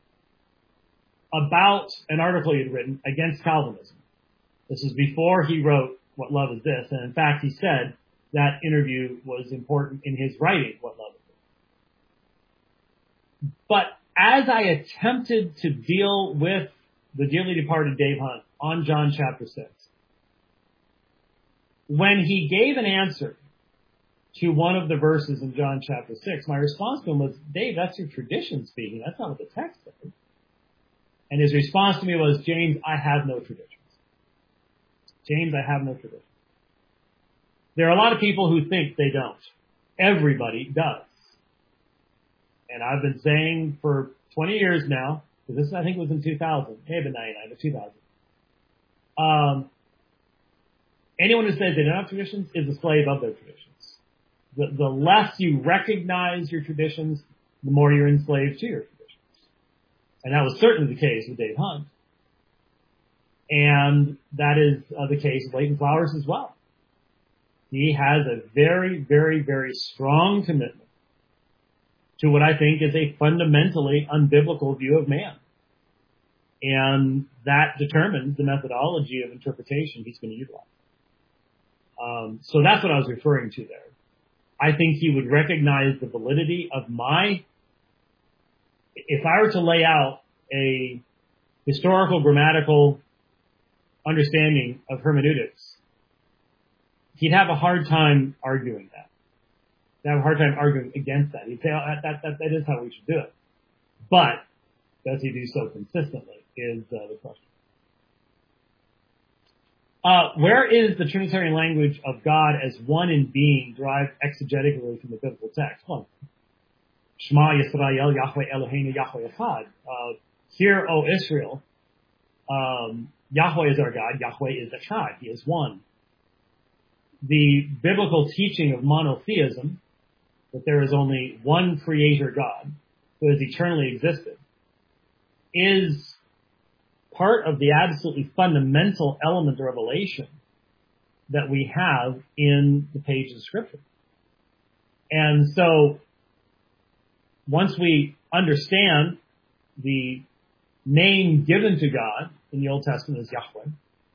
about an article he had written against Calvinism. This is before he wrote What Love Is This, and in fact he said that interview was important in his writing, What Love Is This. But as I attempted to deal with the dearly departed Dave Hunt on John chapter six, when he gave an answer to one of the verses in John chapter six, my response to him was, Dave, that's your tradition speaking. That's not what the text says. And his response to me was, James, I have no traditions. James, I have no traditions. There are a lot of people who think they don't. Everybody does. And I've been saying for twenty years now, because this I think was in two thousand, may have been ninety-nine, but two thousand. Um, anyone who says they don't have traditions is a slave of their traditions. The, the less you recognize your traditions, the more you're enslaved to your traditions. And that was certainly the case with Dave Hunt. And that is uh, the case with Leighton Flowers as well. He has a very, very, very strong commitment to what I think is a fundamentally unbiblical view of man. And that determines the methodology of interpretation he's going to utilize. Um, so that's what I was referring to there. I think he would recognize the validity of my, if I were to lay out a historical grammatical understanding of hermeneutics, he'd have a hard time arguing that. He'd have a hard time arguing against that. He'd say, oh, that, that, that, that is how we should do it. But does he do so consistently is uh, the question. Uh, where is the Trinitarian language of God as one in being derived exegetically from the biblical text? Well, Shema Yisrael, Yahweh Eloheinu, Yahweh Echad. Uh, Hear, O Israel, um, Yahweh is our God, Yahweh is Echad, He is one. The biblical teaching of monotheism, that there is only one creator God who has eternally existed, is part of the absolutely fundamental element of revelation that we have in the pages of Scripture. And so, once we understand the name given to God in the Old Testament is Yahweh,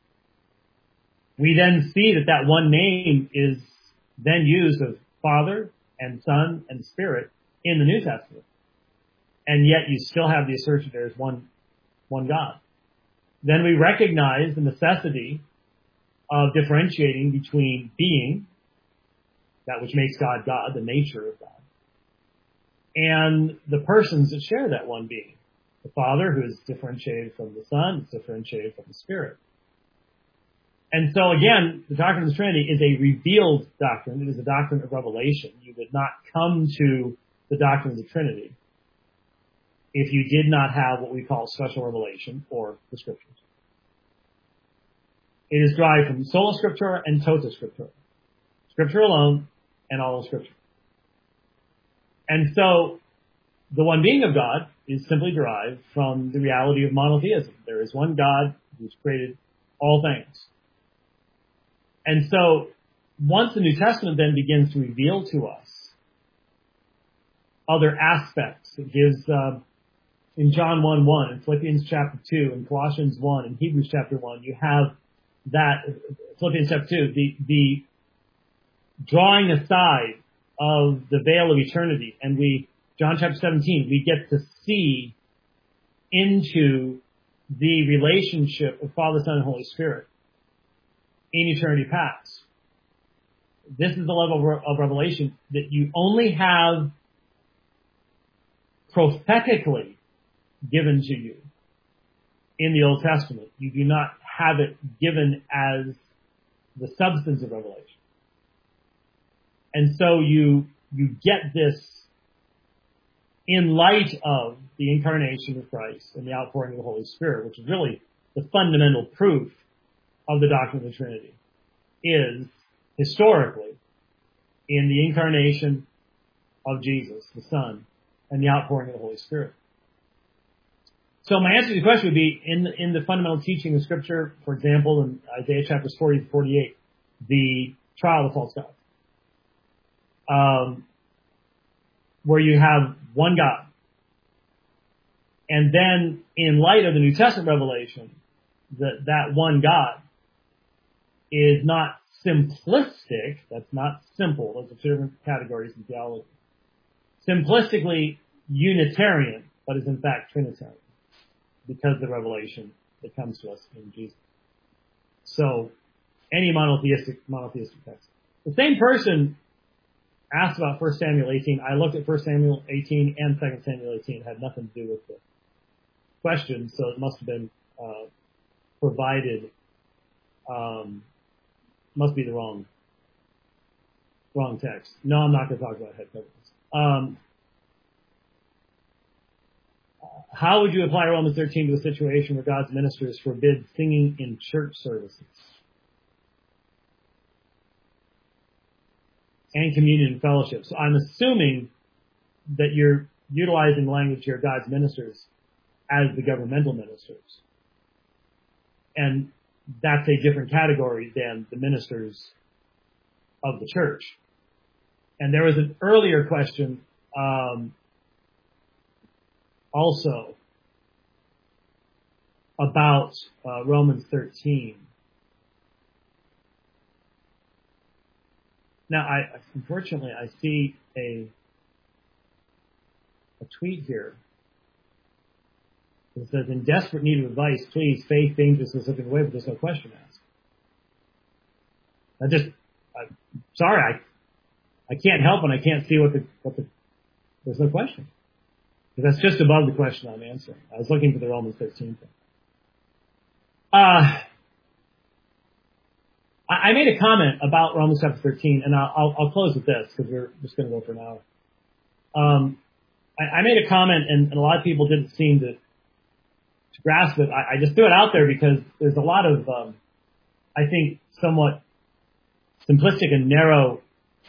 we then see that that one name is then used of Father and Son and Spirit in the New Testament. And yet you still have the assertion there is one, one God. Then we recognize the necessity of differentiating between being, that which makes God God, the nature of God, and the persons that share that one being. The Father, who is differentiated from the Son, is differentiated from the Spirit. And so again, the doctrine of the Trinity is a revealed doctrine. It is a doctrine of revelation. You would not come to the doctrine of the Trinity if you did not have what we call special revelation or the Scriptures. It is derived from sola scriptura and tota scriptura. Scripture alone and all of Scripture. And so the one being of God is simply derived from the reality of monotheism. There is one God who's created all things. And so once the New Testament then begins to reveal to us other aspects, it gives, uh, in John one one, in Philippians chapter two, in Colossians one, in Hebrews chapter one, you have that, Philippians chapter two, the, the drawing aside of the veil of eternity. And we, John chapter seventeen, we get to see into the relationship of Father, Son, and Holy Spirit in eternity past. This is the level of revelation that you only have prophetically given to you in the Old Testament. You do not have it given as the substance of revelation. And so you, you get this in light of the incarnation of Christ and the outpouring of the Holy Spirit, which is really the fundamental proof of the doctrine of the Trinity, is historically in the incarnation of Jesus, the Son, and the outpouring of the Holy Spirit. So my answer to the question would be, in the, in the fundamental teaching of Scripture, for example, in Isaiah chapters forty to forty-eight, the trial of the false gods, um, where you have one God. And then, in light of the New Testament revelation, that that one God is not simplistic, that's not simple, those are two different categories in theology. Simplistically Unitarian, but is in fact Trinitarian, because of the revelation that comes to us in Jesus. So, any monotheistic, monotheistic text. The same person asked about First Samuel eighteen. I looked at First Samuel eighteen and Second Samuel eighteen. It had nothing to do with the question, so it must have been uh, provided, um, must be the wrong wrong text. No, I'm not going to talk about head coverings. Um, how would you apply Romans thirteen to a situation where God's ministers forbid singing in church services and communion and fellowship? So I'm assuming that you're utilizing language here, God's ministers, as the governmental ministers. And that's a different category than the ministers of the church. And there was an earlier question, um, also about uh, Romans thirteen. Now, I unfortunately I see a a tweet here. It says, "In desperate need of advice, please, faith, dangerous, and slipping away, but there's no question asked." I just, I'm sorry, I I can't help and I can't see what the what the there's no question. Because that's just above the question I'm answering. I was looking for the Romans thirteen thing. Uh, I made a comment about Romans chapter thirteen, and I'll, I'll, I'll close with this because we're just going to go for an hour. Um, I, I made a comment, and, and a lot of people didn't seem to, to grasp it. I, I just threw it out there because there's a lot of, um, I think, somewhat simplistic and narrow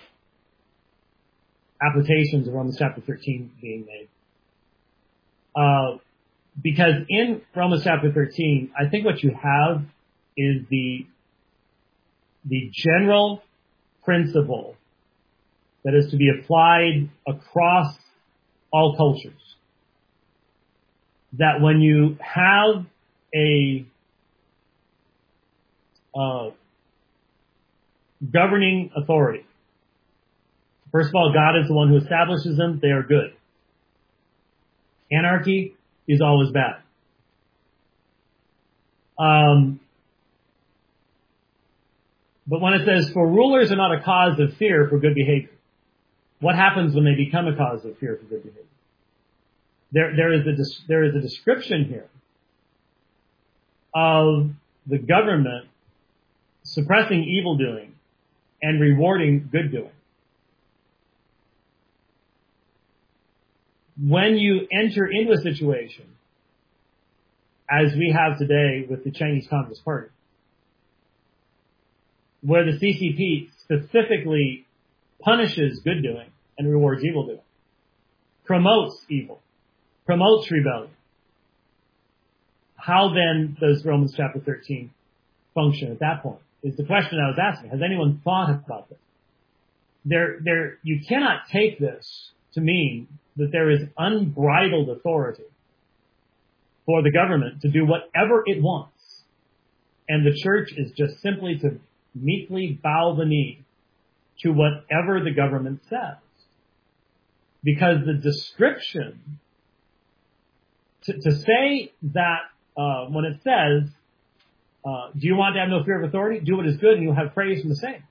applications of Romans chapter thirteen being made. Uh, because in Romans chapter thirteen, I think what you have is the the general principle that is to be applied across all cultures. That when you have a uh, governing authority, first of all, God is the one who establishes them. They are good. Anarchy is always bad. Um, but when it says, "For rulers are not a cause of fear for good behavior," what happens when they become a cause of fear for good behavior? There, there is a there is a description here of the government suppressing evil doing and rewarding good doing. When you enter into a situation, as we have today with the Chinese Communist Party, where the C C P specifically punishes good doing and rewards evil doing, promotes evil, promotes rebellion, how then does Romans chapter thirteen function at that point? is the question I was asking. Has anyone thought about this? There, there, you cannot take this to mean that there is unbridled authority for the government to do whatever it wants. And the church is just simply to meekly bow the knee to whatever the government says. Because the description, to, to say that uh, when it says, uh, do you want to have no fear of authority? Do what is good and you'll have praise from the same.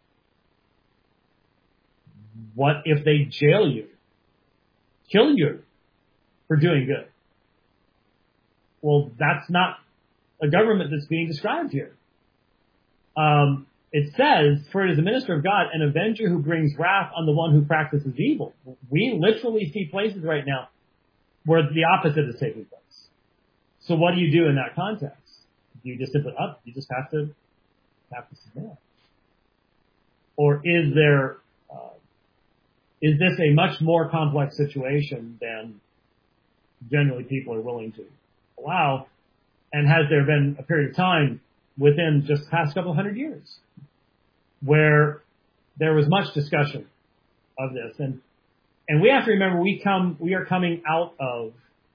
What if they jail you, kill you for doing good? Well, that's not a government that's being described here. Um, it says, for it is a minister of God, an avenger who brings wrath on the one who practices evil. We literally see places right now where the opposite is taking place. So what do you do in that context? Do you just simply up? You just have to have to submit. Or is there uh, is this a much more complex situation than generally people are willing to allow? And has there been a period of time within just the past couple of hundred years where there was much discussion of this? And and we have to remember we come we are coming out of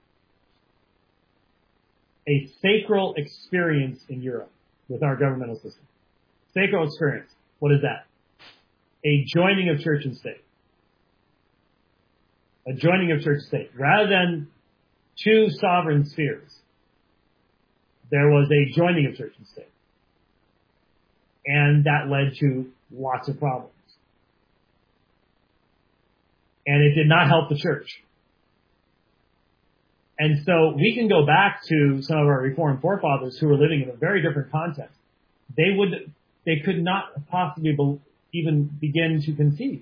a sacral experience in Europe with our governmental system. Sacral experience. What is that? A joining of church and state. A joining of church and state. Rather than two sovereign spheres, there was a joining of church and state. And that led to lots of problems. And it did not help the church. And so we can go back to some of our Reformed forefathers who were living in a very different context. They would, they could not possibly be, even begin to conceive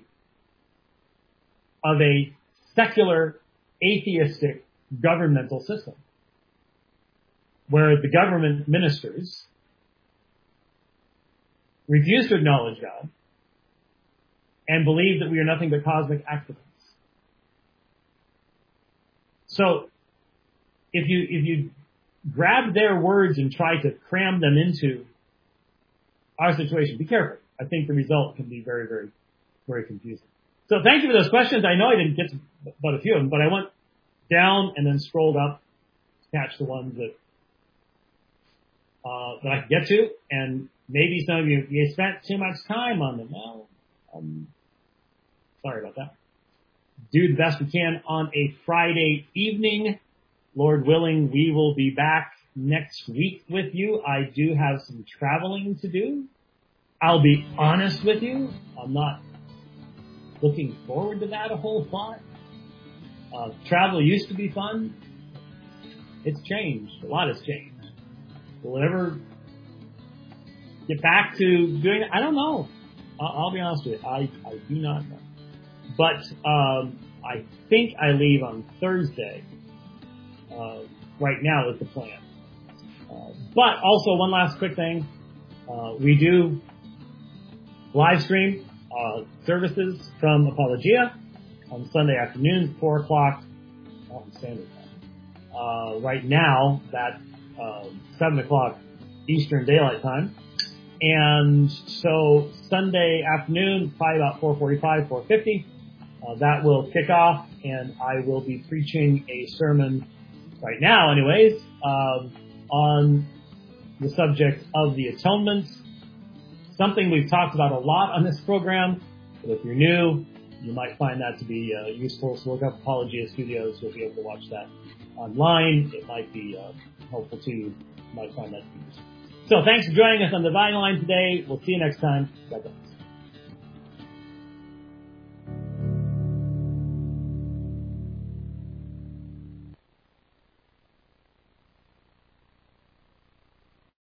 of a secular, atheistic governmental system where the government ministers refuse to acknowledge God and believe that we are nothing but cosmic accidents. So if you if you grab their words and try to cram them into our situation, be careful. I think the result can be very, very, very confusing. So thank you for those questions. I know I didn't get to but a few of them, but I went down and then scrolled up to catch the ones that uh, that I could get to, and maybe some of you you spent too much time on them. Well, um, sorry about that. Do the best we can on a Friday evening. Lord willing, we will be back next week with you. I do have some traveling to do. I'll be honest with you. I'm not looking forward to that a whole lot. Uh, travel used to be fun. It's changed. A lot has changed. Will it ever get back to doing it? I don't know. I'll, I'll be honest with you. I, I do not know. But um, I think I leave on Thursday. Uh, right now is the plan. Uh, but also one last quick thing. Uh, we do live stream uh, services from Apologia on Sunday afternoon, four o'clock Mountain Standard Time. Uh, right now, that's uh, seven o'clock Eastern Daylight Time. And so Sunday afternoon, probably about four forty-five, four fifty, uh, that will kick off, and I will be preaching a sermon right now, anyways, um, on the subject of the atonement. Something we've talked about a lot on this program, but if you're new, you might find that to be uh, useful. So look up Apologia Studios. You'll be able to watch that online. It might be uh, helpful to you. You might find that to be useful. So thanks for joining us on the Divine Line today. We'll see you next time. Bye-bye.